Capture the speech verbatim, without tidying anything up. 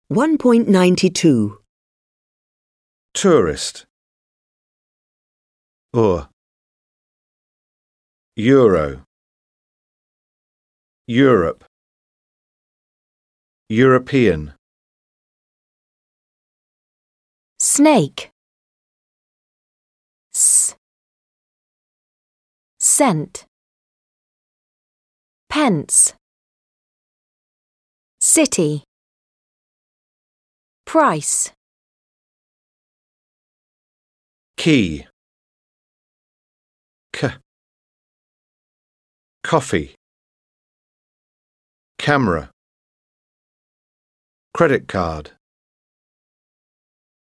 one point ninety-two. Tourist. Ur. Euro. Europe. European. Snake. S. Cent. Pence. City. Price. Key. K. Coffee. Camera. Credit card.